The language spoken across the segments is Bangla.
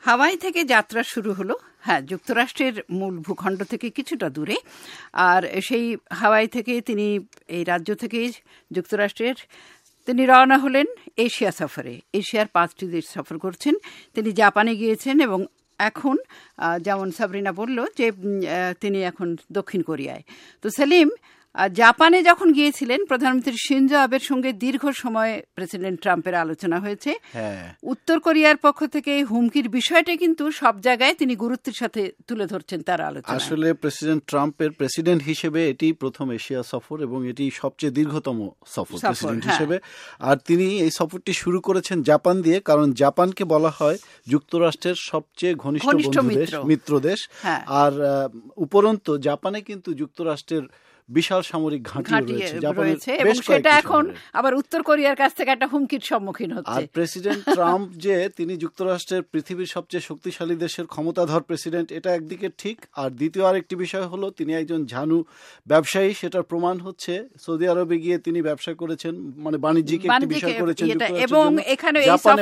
হাওয়াই থেকে যাত্রা শুরু হলো, হ্যাঁ, যুক্তরাষ্ট্রের মূল ভূখণ্ড থেকে কিছুটা দূরে। আর সেই হাওয়াই থেকে তিনি এই রাজ্য থেকে যুক্তরাষ্ট্রের তিনি রওনা হলেন এশিয়া সফরে। এশিয়ার 5টি দেশ সফর করছেন। তিনি জাপানে গিয়েছেন এবং এখন যেমন সাবরিনা বলল যে তিনি এখন দক্ষিণ কোরিয়ায়। তো সেলিম, জাপানে যখন গিয়েছিলেন প্রধানমন্ত্রী শিনজো আবের সঙ্গে দীর্ঘ সময় প্রেসিডেন্ট ট্রাম্পের আলোচনা হয়েছে। উত্তর কোরিয়ার পক্ষ থেকে হুমকির বিষয়টা কিন্তু সব জায়গায় তিনি গুরুত্বের সাথে তুলে ধরছেন তার আলোচনা। আসলে প্রেসিডেন্ট ট্রাম্পের প্রেসিডেন্ট হিসেবে এটি প্রথম এশিয়া সফর এবং এটি সবচেয়ে দীর্ঘতম সফর প্রেসিডেন্ট হিসেবে। আর তিনি এই সফরটি শুরু করেছেন জাপান দিয়ে, কারণ জাপানকে বলা হয় যুক্তরাষ্ট্রের সবচেয়ে ঘনিষ্ঠ মিত্র দেশ। আর উপরন্তু জাপানে কিন্তু যুক্তরাষ্ট্রের বিশাল সামরিক ঘাঁটি রয়েছে এবং সেটা এখন আবার উত্তর কোরিয়ার কাছ থেকে একটা হুমকির সম্মুখীন হচ্ছে। আর প্রেসিডেন্ট ট্রাম্প যে তিনি যুক্তরাষ্ট্রের পৃথিবীর সবচেয়ে শক্তিশালী দেশের ক্ষমতাধর প্রেসিডেন্ট, এটা একদিকে ঠিক। আর দ্বিতীয় আরেকটি বিষয় হলো তিনি একজন ঝানু ব্যবসায়ী। সেটার প্রমাণ হচ্ছে সৌদি আরবে গিয়ে তিনি ব্যবসা করেছেন, মানে বাণিজ্যিক একটি বিষয় করেছেন, এবং এখানে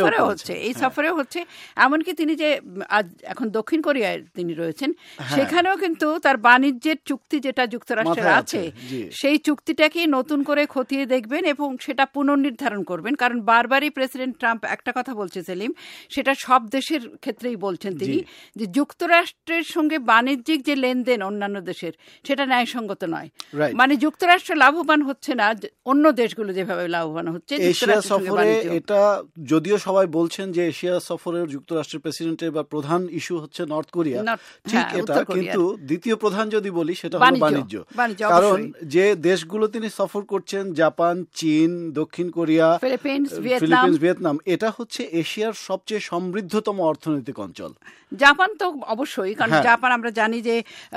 এই সফরেও হচ্ছে এমনকি তিনি যে আজ এখন দক্ষিণ কোরিয়ায় তিনি রয়েছেন, সেখানেও কিন্তু তার বাণিজ্যের চুক্তি যেটা যুক্তরাষ্ট্রের আছে সেই চুক্তিটাকে নতুন করে খতিয়ে দেখবেন এবং সেটা পুনর্নির্ধারণ করবেন। কারণ বারবারই প্রেসিডেন্ট ট্রাম্প একটা কথা বলছে সেলিম, সেটা সব দেশের ক্ষেত্রেই বলছেন তিনি, যে যুক্তরাষ্ট্রের সঙ্গে বাণিজ্যিক যে লেনদেন অন্যান্য দেশের সেটা ন্যায়সঙ্গত নয়। মানে যুক্তরাষ্ট্র লাভবান হচ্ছে না অন্য দেশগুলো যেভাবে লাভবান হচ্ছে এশিয়া সফরে। এটা যদিও সবাই বলছেন যে এশিয়া সফরের যুক্তরাষ্ট্রের প্রেসিডেন্টের বা প্রধান ইস্যু হচ্ছে নর্থ কোরিয়া, ঠিক এটা, কিন্তু দ্বিতীয় প্রধান যদি বলি সেটা হলো বাণিজ্য। কারণ যে দেশগুলো তিনি সফর করছেন, জাপান, চীন, দক্ষিণ কোরিয়া, ফিলিপিন্স, ভিয়েতনাম, এটা হচ্ছে এশিয়ার সবচেয়ে সমৃদ্ধতম অর্থনৈতিক অঞ্চল। জাপান তো অবশ্যই, কারণ জাপান আমরা জানি যে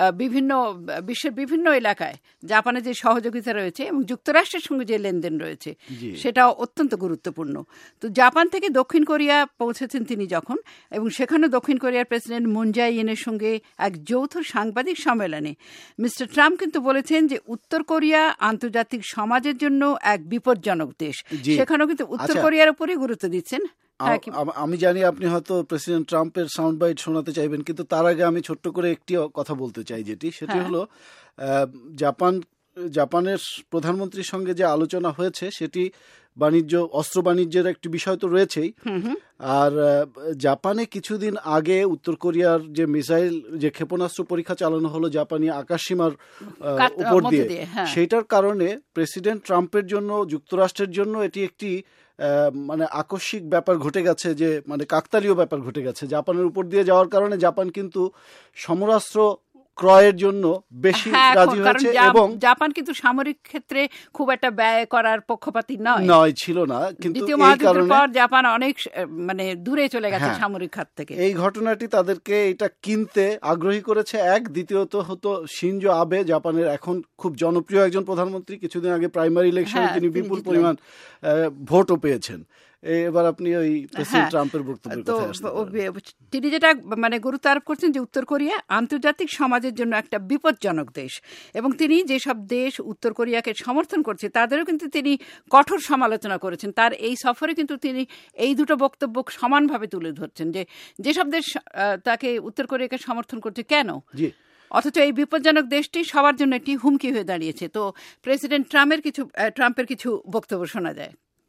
বিশ্বের বিভিন্ন এলাকায় জাপানের যে সহযোগিতা রয়েছে এবং যুক্তরাষ্ট্রের সঙ্গে যে লেনদেন রয়েছে সেটাও অত্যন্ত গুরুত্বপূর্ণ। তো জাপান থেকে দক্ষিণ কোরিয়া পৌঁছেছেন তিনি যখন, এবং সেখানে দক্ষিণ কোরিয়ার প্রেসিডেন্ট মুন জাই-ইনের সঙ্গে এক যৌথ সাংবাদিক সম্মেলনে মিস্টার ট্রাম্প কিন্তু বলেছেন যে উত্তর কোরিয়া আন্তর্জাতিক সমাজের জন্য এক বিপজ্জনক দেশ। সেখানেও কিন্তু উত্তর কোরিয়ার উপরই গুরুত্ব দিচ্ছেন। আমি জানি আপনি হয়তো প্রেসিডেন্ট ট্রাম্পের সাউন্ড বাইট শোনাতে চাইবেন, কিন্তু তার আগে আমি ছোট্ট করে একটি কথা বলতে চাই, সেটি হলো জাপানের প্রধানমন্ত্রীর সঙ্গে যে আলোচনা হয়েছে সেটি অস্ত্র বাণিজ্যের একটি বিষয় তো রয়েছেই। আর জাপানে কিছুদিন আগে উত্তর কোরিয়ার যে মিসাইল, যে ক্ষেপণাস্ত্র পরীক্ষা চালানো হলো জাপানি আকাশসীমার উপর দিয়ে, সেইটার কারণে প্রেসিডেন্ট ট্রাম্পের জন্য, যুক্তরাষ্ট্রের জন্য এটি একটি মানে আকস্মিক ব্যাপার ঘটে গেছে, যে মানে কাকতালীয় ব্যাপার ঘটে গেছে। জাপানের উপর দিয়ে যাওয়ার কারণে জাপান কিন্তু সমরাস্ত্র ক্রয়ের জন্য বেশি রাজি হয়েছে, এবং জাপান কিন্তু সামরিক ক্ষেত্রে খুব একটা ব্যয় করার পক্ষপাতী ছিল না, কিন্তু এই কারণে জাপান অনেক মানে দূরে চলে গেছে সামরিক খাত থেকে। এই ঘটনাটি তাদেরকে এটা কিনতে আগ্রহী করেছে। দ্বিতীয়ত হতো শিনজো আবে, জাপানের এখন খুব জনপ্রিয় একজন প্রধানমন্ত্রী। কিছুদিন আগে প্রাইমারি ইলেকশনে তিনি বিপুল পরিমাণ ভোটও পেয়েছেন। এবার আপনি ওই প্রেসিডেন্ট ট্রাম্পের বক্তব্যের কথা আসতে তিনি যেটা মানে গুরুত্ব আরোপ করছেন যে উত্তর কোরিয়া আন্তর্জাতিক সমাজের জন্য একটা বিপজ্জনক দেশ, এবং তিনি যেসব দেশ উত্তর কোরিয়াকে সমর্থন করছে তাদেরও কিন্তু তিনি কঠোর সমালোচনা করেছেন। তার এই সফরে কিন্তু তিনি এই দুটো বক্তব্য সমানভাবে তুলে ধরছেন, যে যেসব দেশ তাকে উত্তর কোরিয়াকে সমর্থন করছে কেন, অথচ এই বিপজ্জনক দেশটি সবার জন্য একটি হুমকি হয়ে দাঁড়িয়েছে। তো প্রেসিডেন্ট ট্রাম্পের কিছু বক্তব্য শোনা যায়।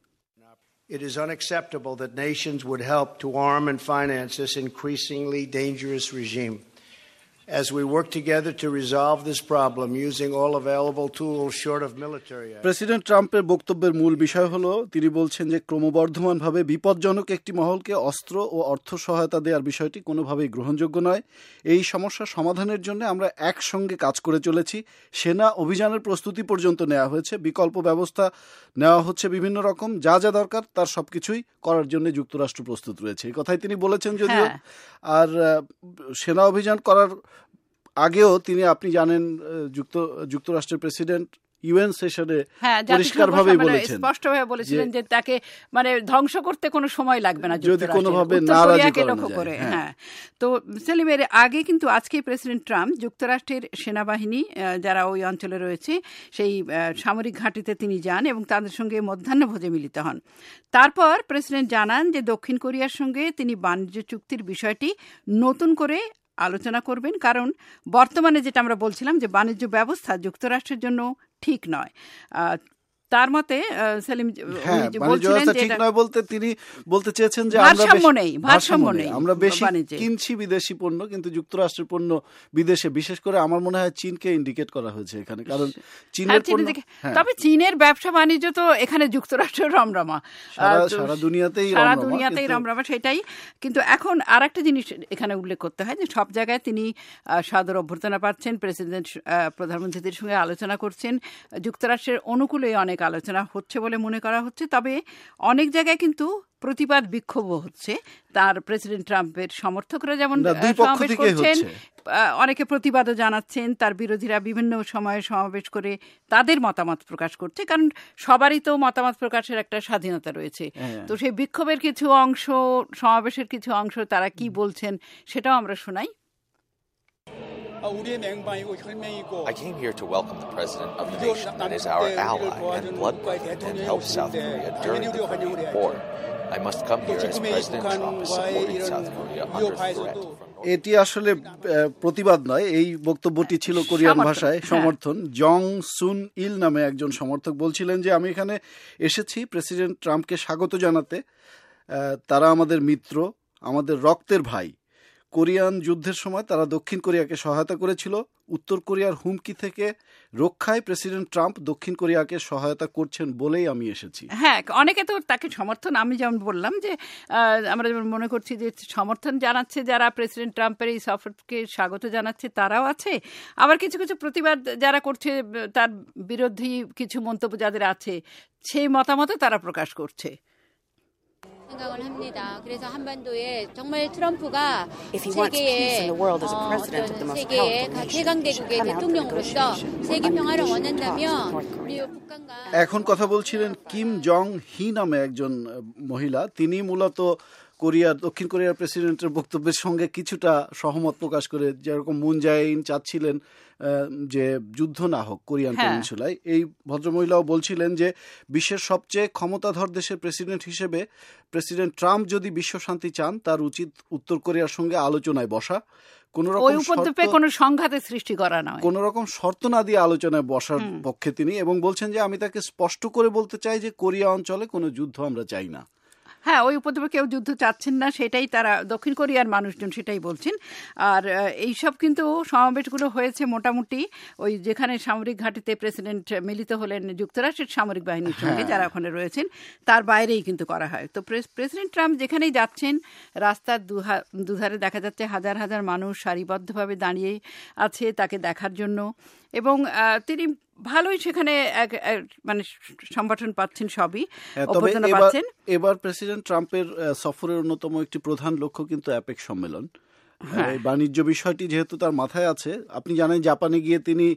It is unacceptable that nations would help to arm and finance this increasingly dangerous regime. As we work together to resolve this problem using all available tools short of military action. President ট্রাম্পের বক্তব্যের মূল বিষয় হলো তিনি বলছেন যে ক্রমবর্ধমানভাবে বিপজ্জনক একটি মহলকে অস্ত্র ও অর্থ সহায়তা দেওয়ার বিষয়টি কোনোভাবেই গ্রহণযোগ্য নয়। এই সমস্যা সমাধানের জন্য আমরা একসঙ্গে কাজ করে চলেছি। সেনা অভিযানের প্রস্তুতি পর্যন্ত নেওয়া হয়েছে, বিকল্প ব্যবস্থা নেওয়া হচ্ছে বিভিন্ন রকম, যা যা দরকার তার সবকিছুই করার জন্য যুক্তরাষ্ট্র প্রস্তুত রয়েছে, এই কথাই তিনি বলেছেন। যদিও আর সেনা অভিযান করার আগেও তিনি, আপনি জানেন, যুক্তরাষ্ট্রের প্রেসিডেন্ট ইউএন সেশনে পরিষ্কারভাবে বলেছেন, স্পষ্টভাবে বলেছিলেন যে তাকে মানে ধ্বংস করতে কোনো সময় লাগবে না যদি কোনোভাবে নারাজি লক্ষ্য করে। হ্যাঁ, তো সেলিমের আগে কিন্তু আজকে প্রেসিডেন্ট ট্রাম্প যুক্তরাষ্ট্রের সেনাবাহিনী যারা ওই অঞ্চলে রয়েছে সেই সামরিক ঘাঁটিতে তিনি যান এবং তাদের সঙ্গে মধ্যাহ্নভোজে মিলিত হন। তারপর প্রেসিডেন্ট জানান যে দক্ষিণ কোরিয়ার সঙ্গে তিনি বাণিজ্য চুক্তির বিষয়টি নতুন করে আলোচনা করবেন, কারণ বর্তমানে যেটা আমরা বলছিলাম যে বাণিজ্য ব্যবস্থা যুক্তরাষ্ট্রের জন্য ঠিক নয়। তার মতে সেলিম বলছিলেন যে ঠিক নয় বলতে তিনি বলতে চেয়েছেন যে ভারসাম্য নেই, আমরা বেশি কিনছি বিদেশি পণ্য, কিন্তু যুক্তরাষ্ট্রের পণ্য বিদেশে, বিশেষ করে আমার মনে হয় চীনকে ইন্ডিকেট করা হয়েছে এখানে, কারণ চীনের পণ্য, তবে চীনের ব্যবসা বাণিজ্য তো এখানে যুক্তরাষ্ট্রের রমরমা, সারা দুনিয়াতেই রমরমা, সেটাই। কিন্তু এখন আর একটা জিনিস এখানে উল্লেখ করতে হয় যে সব জায়গায় তিনি সাদর অভ্যর্থনা পাচ্ছেন, প্রধানমন্ত্রীদের সঙ্গে আলোচনা করছেন, যুক্তরাষ্ট্রের অনুকূলে অনেক আলোচনা হচ্ছে বলে মনে করা হচ্ছে। তবে অনেক জায়গায় কিন্তু প্রতিবাদ বিক্ষোভ হচ্ছে, তার প্রেসিডেন্ট ট্রাম্পের সমর্থকরা যেমন সমাবেশ করছেন, অনেকে প্রতিবাদও জানাচ্ছেন, তার বিরোধীরা বিভিন্ন সময়ে সমাবেশ করে তাদের মতামত প্রকাশ করছে, কারণ সবারই তো মতামত প্রকাশের একটা স্বাধীনতা রয়েছে। তো সেই বিক্ষোভের কিছু অংশ, সমাবেশের কিছু অংশ তারা কি বলছেন সেটাও আমরা শোনাই। I came here to welcome the president of the nation that is our ally and blood brother and help South Korea during the Korean War. I must come here as President Trump is supporting South Korea under threat. এটি আসলে প্রতিবাদ নয়, এই বক্তব্যটি ছিল কোরিয়ান ভাষায় সমর্থন। জং সুন ইল নামে একজন সমর্থক বলছিলেন যে আমি এখানে এসেছি প্রেসিডেন্ট ট্রাম্পকে স্বাগত জানাতে, তারা আমাদের মিত্র, আমাদের রক্তের ভাই। কোরিয়ান যুদ্ধের সময় তারা দক্ষিণ কোরিয়াকে সহায়তা করেছিল। উত্তর কোরিয়ার হুমকি থেকে রক্ষায় প্রেসিডেন্ট ট্রাম্প দক্ষিণ কোরিয়াকে সহায়তা করছেন বলেই আমি এসেছি। হ্যাঁ, অনেকে তো তাকে সমর্থন, আমি যেমন বললাম যে আমরা যেমন মনে করছি যে সমর্থন জানাচ্ছে যারা প্রেসিডেন্ট ট্রাম্পের এই সফরকে স্বাগত জানাচ্ছে তারাও আছে, আবার কিছু কিছু প্রতিবাদ যারা করছে, তার বিরোধী কিছু মন্তব্য যাদের আছে সেই মতামতও তারা প্রকাশ করছে। 생각을 합니다. 그래서 한반도에 정말 트럼프가 세계의 최강대국의 대통령으로서 세계 평화를 원한다면 우리 북한과 এখন কথা বলছিলেন কিম জং হি নামে একজন মহিলা, তিনি মূলত দক্ষিণ কোরিয়ার প্রেসিডেন্টের বক্তব্যের সঙ্গে কিছুটা সহমত প্রকাশ করে, যেরকম মুন জাইন চাচ্ছিলেন যে যুদ্ধ না হোক কোরিয়ান পেনিনসুলায়, এই ভদ্রমহিলাও বলছিলেন যে বিশ্বের সবচেয়ে ক্ষমতাধর দেশের প্রেসিডেন্ট হিসেবে প্রেসিডেন্ট ট্রাম্প যদি বিশ্ব শান্তি চান তার উচিত উত্তর কোরিয়ার সঙ্গে আলোচনায় বসা, কোনো সংঘাতের সৃষ্টি করা নয়, কোনো রকম শর্ত না দিয়ে আলোচনায় বসার পক্ষে তিনি, এবং বলছেন যে আমি তাকে স্পষ্ট করে বলতে চাই যে কোরিয়া অঞ্চলে কোনো যুদ্ধ আমরা চাই না। হ্যাঁ, ওই উপদ্রবে কেউ যুদ্ধ চাচ্ছেন না, সেটাই তারা দক্ষিণ কোরিয়ার মানুষজন সেটাই বলছেন। আর এইসব কিন্তু সমাবেশগুলো হয়েছে মোটামুটি ওই যেখানে সামরিক ঘাঁটিতে প্রেসিডেন্ট মিলিত হলেন যুক্তরাষ্ট্রের সামরিক বাহিনীর সঙ্গে যারা ওখানে রয়েছেন, তার বাইরেই কিন্তু করা হয়। তো প্রেসিডেন্ট ট্রাম্প যেখানেই যাচ্ছেন রাস্তার দুধারে দেখা যাচ্ছে হাজার হাজার মানুষ সারিবদ্ধভাবে দাঁড়িয়ে আছে তাকে দেখার জন্য, এবং তিনি ভালোই সেখানে মানে সম্ভাষণ পাচ্ছেন, সবই অভ্যর্থনা পাচ্ছেন। এবার প্রেসিডেন্ট ট্রাম্পের সফরের অন্যতম একটি প্রধান লক্ষ্য কিন্তু অ্যাপেক সম্মেলন। বাণিজ্য বিষয়টি যেহেতু তার মাথায় আছে, আপনি জানেন জাপানে গিয়ে তিনি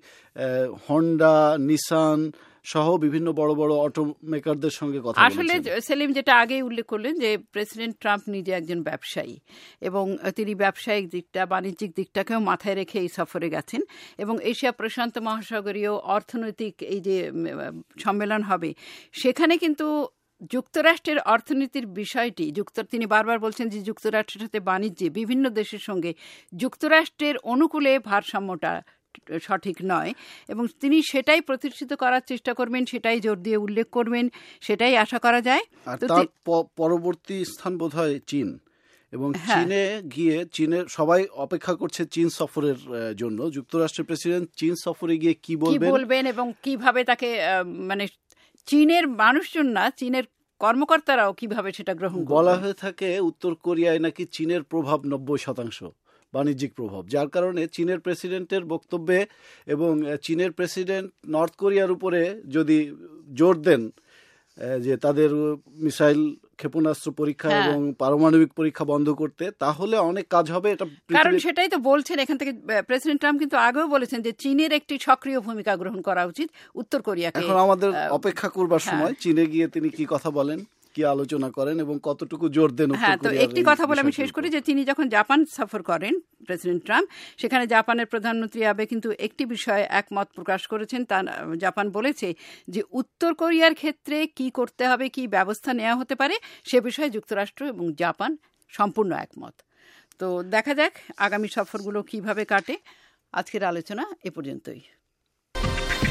হন্ডা, নিসান সহ বিভিন্ন বড় বড় অটো মেকারদের সঙ্গে কথা বলেছেন। আসলে সেলিম যেটা আগেই উল্লেখ করলেন যে প্রেসিডেন্ট ট্রাম্প নিজে একজন ব্যবসায়ী, এবং তিনি ব্যবসায়িক দিকটা, বাণিজ্যিক দিকটাকেও মাথায় রেখে এই সফরে গেছেন, এবং এশিয়া প্রশান্ত মহাসাগরীয় অর্থনৈতিক এই যে সম্মেলন হবে সেখানে কিন্তু যুক্তরাষ্ট্রের অর্থনীতির বিষয়টি তিনি বারবার বলছেন যে যুক্তরাষ্ট্রের সাথে বাণিজ্যে বিভিন্ন দেশের সঙ্গে যুক্তরাষ্ট্রের অনুকূলে ভারসাম্যটা সঠিক নয়, এবং তিনি সেটাই প্রতিষ্ঠিত করার চেষ্টা করবেন, সেটাই জোর দিয়ে উল্লেখ করবেন, সেটাই আশা করা যায়। তার পরবর্তী স্থান বোধহয় চীন, এবং চীনে গিয়ে চীনের সবাই অপেক্ষা করছে চীন সফরের জন্য। যুক্তরাষ্ট্রের প্রেসিডেন্ট চীন সফরে গিয়ে কি বলবেন এবং কিভাবে তাকে মানে চীনের মানুষজন না, চীনের কর্মকর্তারাও কিভাবে সেটা গ্রহণ করবে। বলা হয়ে থাকে উত্তর কোরিয়ায় নাকি চীনের প্রভাব 90% বাণিজ্যিক প্রভাব, যার কারণে চীনের প্রেসিডেন্টের বক্তব্যে এবং চীনের প্রেসিডেন্ট নর্থ কোরিয়ার উপরে যদি জোর দেন যে তাদের মিসাইল ক্ষেপণাস্ত্র পরীক্ষা এবং পারমাণবিক পরীক্ষা বন্ধ করতে, তাহলে অনেক কাজ হবে। এটা কারণ সেটাই তো বলছেন এখান থেকে প্রেসিডেন্ট ট্রাম্প কিন্তু আগেও বলেছেন যে চীনের একটি সক্রিয় ভূমিকা গ্রহণ করা উচিত উত্তর কোরিয়াকে। এখন আমাদের অপেক্ষা করবার সময় চীনে গিয়ে তিনি কি কথা বলেন, কি আলোচনা করেন এবং কতটুকু জোর দেন। হ্যাঁ, তো একটি কথা বলে আমি শেষ করি যে তিনি যখন জাপান সফর করেন প্রেসিডেন্ট ট্রাম্প, সেখানে জাপানের প্রধানমন্ত্রী আবে কিন্তু একটি বিষয়ে একমত প্রকাশ করেছেন। তা জাপান বলেছে যে উত্তর কোরিয়ার ক্ষেত্রে কি করতে হবে, কি ব্যবস্থা নেওয়া হতে পারে, সে বিষয়ে যুক্তরাষ্ট্র এবং জাপান সম্পূর্ণ একমত। তো দেখা যাক আগামী সফরগুলো কিভাবে কাটে। আজকের আলোচনা এ পর্যন্তই।